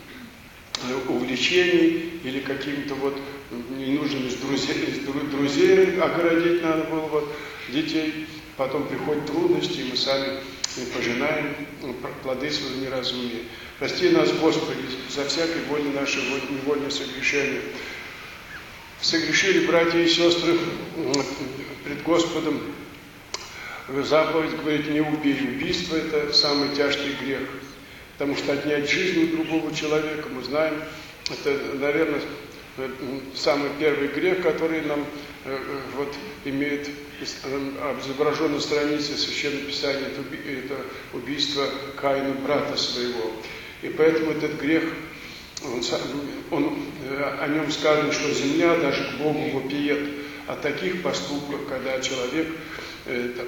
увлечений или какими-то вот ненужными друзей, друзей огородить надо было вот, детей. Потом приходят трудности, и мы сами пожинаем плоды своего неразумия. Прости нас, Господи, за всякое вольное наше невольное согрешение. Согрешили братья и сестры пред Господом. Заповедь говорит: не убей. Убийство – это самый тяжкий грех. Потому что отнять жизнь у другого человека, мы знаем, это, наверное, самый первый грех, который нам вот, имеет изображен на странице Священного Писания, это убийство Каина, брата своего. И поэтому этот грех, он, он, о нем сказано, что земля даже к Богу вопиет о таких поступках, когда человек, это,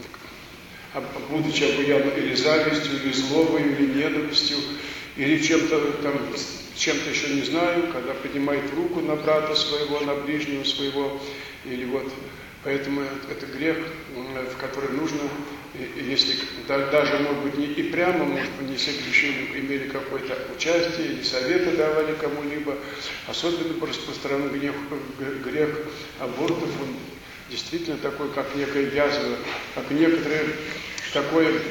будучи обуян или завистью, или злобой, или ненавистью, или чем-то там, чем-то еще не знаю, когда поднимает руку на брата своего, на ближнего своего, или вот, поэтому это грех, в который нужно, если даже, может быть, не и прямо, может быть, не согрешили, имели какое-то участие или советы давали кому-либо, особенно распространен грех, грех абортов, он действительно такой, как некая язва, как некоторые такое э,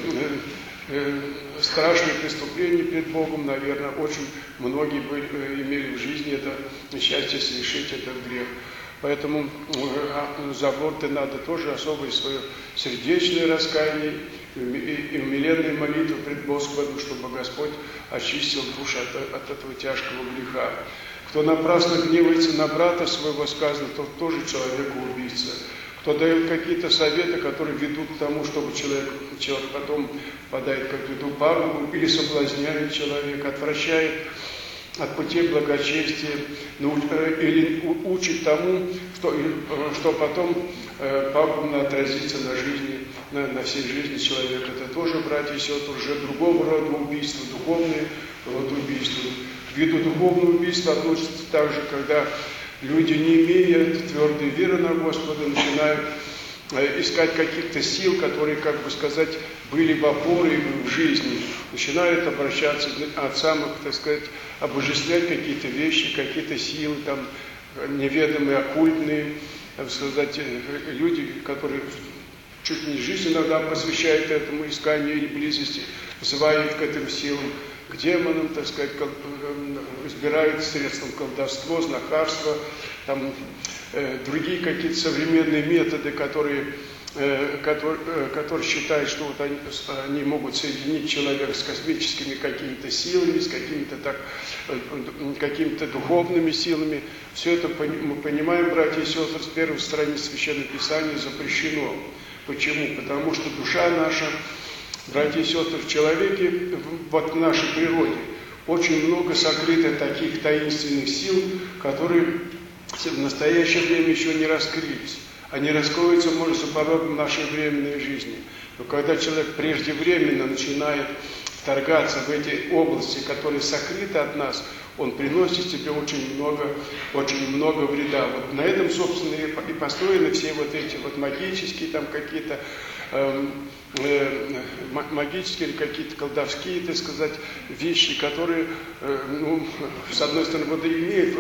э, страшное преступление перед Богом, наверное, очень многие были, э, имели в жизни это несчастье совершить этот грех. Поэтому э, за аборты надо тоже особое свое сердечное раскаяние и, и, и умиленные молитвы пред Господом, чтобы Господь очистил душу от, от этого тяжкого греха. Кто напрасно гневается на брата своего, сказано, тот тоже человека-убийца. Кто дает какие-то советы, которые ведут к тому, чтобы человек, человек потом впадает в какую-то пагубу или соблазняет человека, отвращает от путей благочестия, или учит тому, что, что потом пагубно отразится на жизни, на, на всей жизни человека. Это тоже, братья и сестры, уже другого рода убийства, духовные рода убийства. К виду духовного убийства относится также, когда люди, не имея твердой веры на Господа, начинают искать каких-то сил, которые, как бы сказать, были бы опорой в жизни. Начинают обращаться от самых, так сказать, обожествлять какие-то вещи, какие-то силы, там, неведомые, оккультные, так сказать, люди, которые чуть не жизнь иногда посвящают этому исканию или близости, взывают к этим силам, к демонам, так сказать, избирают средством колдовства, знахарства, там, э, другие какие-то современные методы, которые, э, которые, э, которые считают, что вот они, они могут соединить человека с космическими какими-то силами, с какими-то так, э, какими-то духовными силами. Все это мы понимаем, братья и сестры, с первой страницы Священного Писания запрещено. Почему? Потому что душа наша, братья и сестры, в человеке, вот в нашей природе, очень много сокрыто таких таинственных сил, которые в настоящее время еще не раскрылись. Они раскроются, может, за порогом нашей временной жизни. Но когда человек преждевременно начинает вторгаться в эти области, которые сокрыты от нас, он приносит себе очень много, очень много вреда. Вот на этом, собственно, и построены все вот эти вот магические там какие-то э, э, магические или какие-то колдовские, так сказать, вещи, которые, э, ну, с одной стороны, вот имеют,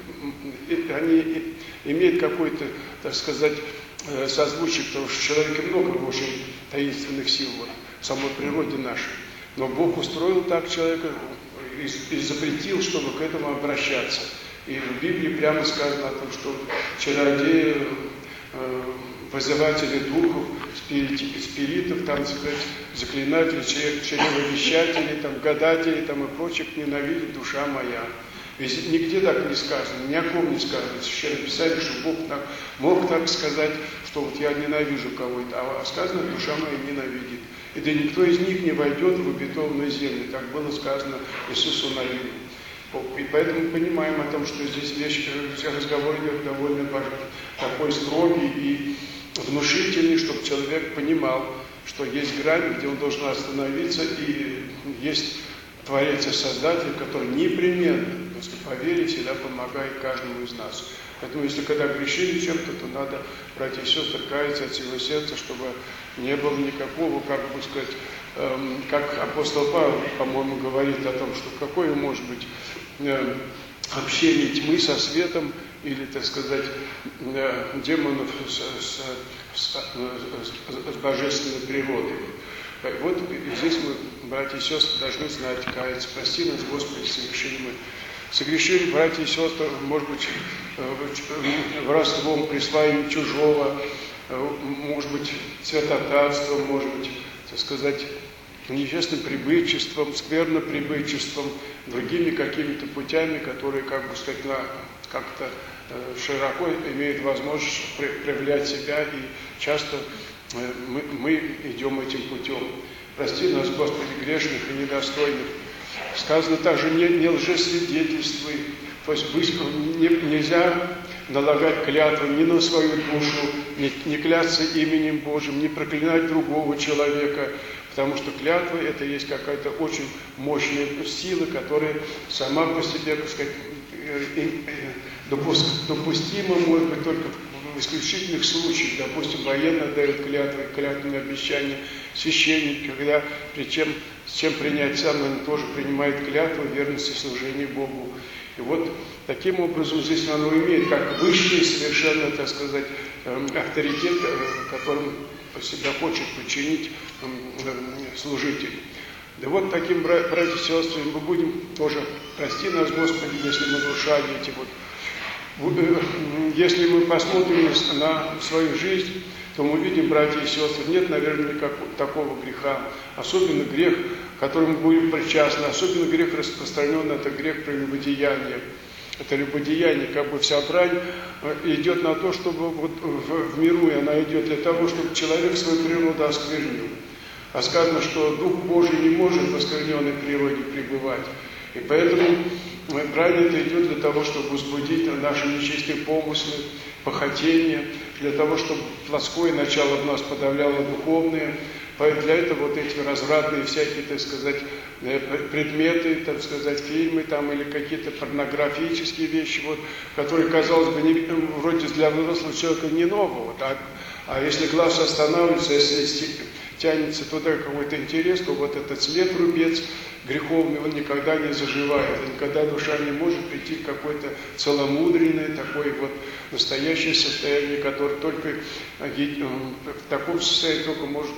они имеют какой-то, так сказать, созвучие, потому что в человеке много очень таинственных сил вот, в самой природе нашей. Но Бог устроил так человека и запретил, чтобы к этому обращаться. И в Библии прямо сказано о том, что чародеи, вызыватели духов, спиритов, там, сказать, заклинателей, чревовещателей, там, гадателей там, и прочих ненавидит душа моя. Ведь нигде так не сказано, ни о ком не сказано. Священное Писание, что Бог так, мог так сказать, что вот я ненавижу кого-то, а сказано, душа моя ненавидит. И да никто из них не войдет в обетованную землю. Так было сказано Иисусу Навину. И поэтому мы понимаем о том, что здесь вещь, разговор идет довольно такой строгий и внушительный, чтобы человек понимал, что есть грань, где он должен остановиться, и есть Творец и Создатель, который непременно, если поверить, всегда помогает каждому из нас. Поэтому, если когда грешили чем-то, то надо, братья и сестры, каяться от всего сердца, чтобы не было никакого, как бы сказать, эм, как апостол Павел, по-моему, говорит о том, что какое может быть э, общение тьмы со светом, или, так сказать, э, демонов с, с, с, с, с божественной природой. Вот здесь мы, братья и сестры, должны знать, каяться. Прости нас, Господи, согрешили мы. Согрешили, братья и сестры, может быть, воровством, присваиванием чужого, может быть, святотатством, может быть, так сказать, нечестным прибытчеством, скверноприбытчеством, другими какими-то путями, которые, как бы сказать, как-то широко имеют возможность проявлять себя, и часто мы, мы идем этим путем. Прости нас, Господи, грешных и недостойных. Сказано также, не, не лжесвидетельствуй, то есть быть, не, нельзя налагать клятву ни на свою душу, не, не клясться именем Божьим, не проклинать другого человека, потому что клятва это есть какая-то очень мощная сила, которая сама по себе, так сказать, допустима, может быть, только в исключительных случаях. Допустим, военные дают клятвы, клятвенные обещания, священники, когда пред чем, с чем принять сам, они тоже принимают клятву верности служения Богу. И вот таким образом здесь оно имеет как высший совершенно, так сказать, авторитет, которым всегда хочет подчинить служитель. Да вот таким, братья и сестры, мы будем тоже, прости нас, Господи, если мы нарушали эти вот. Если мы посмотрим на свою жизнь, то мы видим, братья и сестры, нет, наверное, никакого такого греха. Особенно грех, к которому мы будем причастны, особенно грех распространенный, это грех прелюбодеяния. Это любодеяние, как бы вся брань идет на то, чтобы вот в, в миру, и она идет для того, чтобы человек свою природу осквернил. А сказано, что Дух Божий не может в оскверненной природе пребывать. И поэтому брань это идет для того, чтобы возбудить наши нечистые помыслы, похотения, для того, чтобы плотское начало в нас подавляло духовное. Поэтому для этого вот эти развратные всякие, так сказать, предметы, так сказать, фильмы там или какие-то порнографические вещи, вот, которые, казалось бы, не, вроде для взрослого человека не нового, так? А если глаз останавливается, если тянется туда какой-то интерес, то вот этот след, рубец греховный, он никогда не заживает, никогда душа не может прийти к какой-то целомудренной, такой вот настоящее состояние, которое только в таком состоянии только может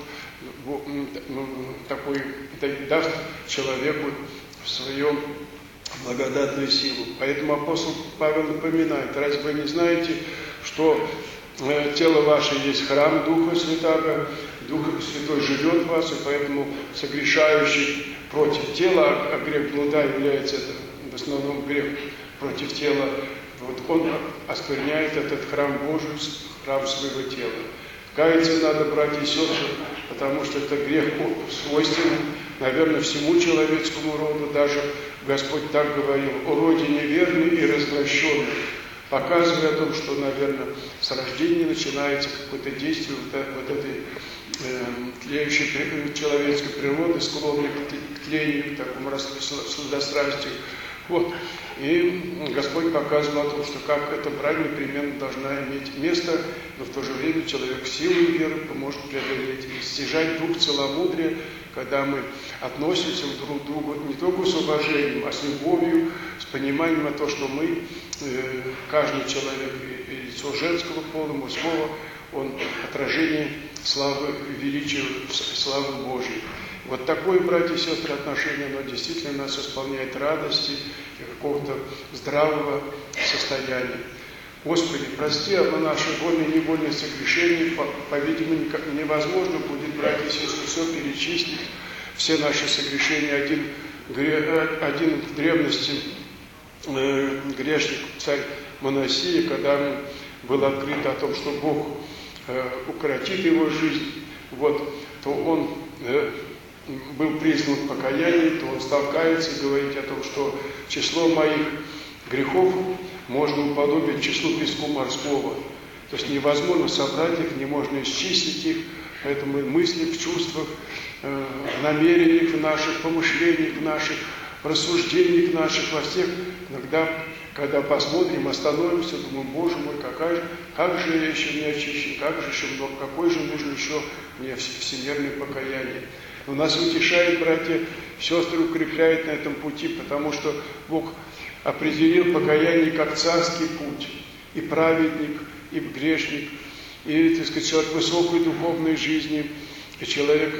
такой даст человеку свою благодатную силу. Поэтому апостол Павел напоминает: разве вы не знаете, что тело ваше есть храм Духа Святаго, Дух Святой живет в вас, и поэтому согрешающий против тела, а грех блуда является это, в основном грех против тела, вот он оскверняет этот храм Божий, храм своего тела. Каяться надо, братья и сестры, потому что это грех свойственен, наверное, всему человеческому роду. Даже Господь так говорил: о роде неверный и развращенный, показывая о том, что, наверное, с рождения начинается какое-то действие вот, вот этой э, тлеющей человеческой природы, склонной к тлению, к такому сладострастию. Вот. И Господь показывал о том, что как эта брань непременно должна иметь место, но в то же время человек силой веры поможет преодолеть и стяжать дух целомудрия, когда мы относимся друг к другу не только с уважением, а с любовью, с пониманием о том, что мы, каждый человек, и лицо женского пола, мужского, он отражение славы, величия, славы Божьей. Вот такое, братья и сестры, отношение, оно действительно нас исполняет радости и какого-то здравого состояния. Господи, прости оно наши вольные и невольные согрешения, по-видимому, невозможно будет, братья и сестры, все перечислить, все наши согрешения. Один, один в древности э, грешник, царь Манасия, когда было открыто о том, что Бог э, укоротит его жизнь, вот, то он э, был призван к покаянию, то он стал каяться и говорить о том, что число моих грехов можно уподобить числу песку морского. То есть невозможно собрать их, не можно исчислить их, поэтому в мыслях, в чувствах, э, в намерениях в наших, помышлениях в наших, в рассуждениях наших, во всех, иногда, когда посмотрим, остановимся, думаем, Боже мой, какая же, как же я еще не очищен, как же еще много, какой же нужно еще мне всемирное покаяние. Но нас утешает, братья, сестры, укрепляет на этом пути, потому что Бог определил покаяние как царский путь, и праведник, и грешник, и, так сказать, человек высокой духовной жизни, и человек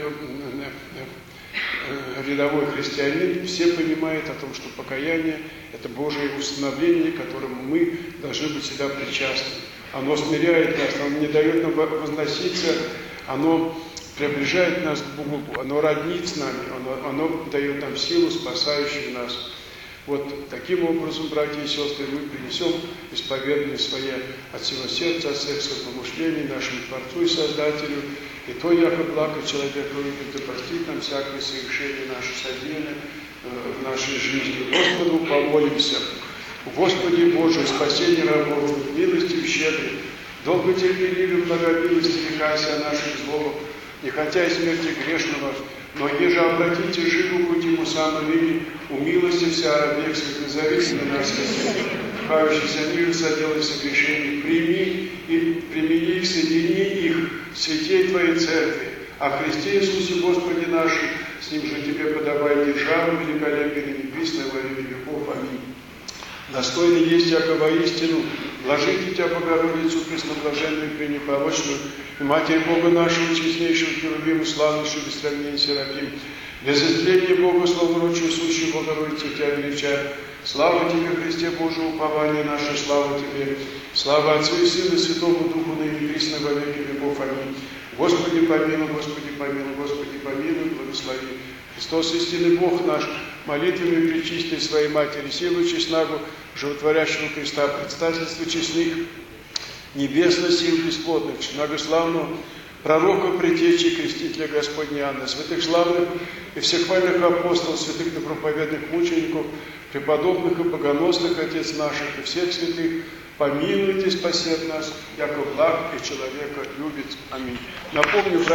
рядовой христианин, все понимают о том, что покаяние – это Божие установление, к которому мы должны быть всегда причастны. Оно смиряет нас, оно не дает нам возноситься, оно приближает нас к Богу, оно роднит с нами, оно, оно дает нам силу, спасающую нас. Вот таким образом, братья и сестры, мы принесем исповедание свое от всего сердца, от всех своих помышлений нашему Творцу и Создателю, и то, яко благо человека любит, и простит нам всякое совершение наше содеянное в нашей жизни. Господу помолимся. Господи Боже, спасение рабов, милостив щедрый, долготерпеливый, благомилостивый, кайся о наших злобах, не хотя и смерти грешного, но еже обратите живу путь ему саму ныне, умилостився о рабе своих, назовите на нас, кающийся мир, соделай согрешений, прими и примени их, соедини их в святей Твоей Церкви, о Христе Иисусе Господе нашим, с Ним же Тебе подавай державу великолепие и небесное во веки веков. Аминь. Достойный есть яко воистину, блажите Тебя, Богородицу, пресноблаженную, пренепорочную, и Матерь Бога нашего, честнейшего, херувиму, славнейшего, без сравнения Серафим, без истления Бога, славнородчую, сущую Богородицу, Тебя величаю. Слава Тебе, Христе Божие, упование наше, слава Тебе. Слава Отцу и Сыну и Святому Духу, ныне и присно во веки веков. Аминь. Господи помилуй, Господи помилуй, Господи помилуй, благослови. Христос, истинный Бог наш, молитвами пречистой Своей Матери, силу честнагу, животворящего Христа, предстательство честных, небесных сил бесплодных, многославного пророка, предтечи, крестителя Господня Иоанна, святых славных и всехвальных апостолов, святых и проповедных мучеников, преподобных и богоносных Отец наших и всех святых, помилуйте, спасет нас, яко благ и человека любит. Аминь. Напомню,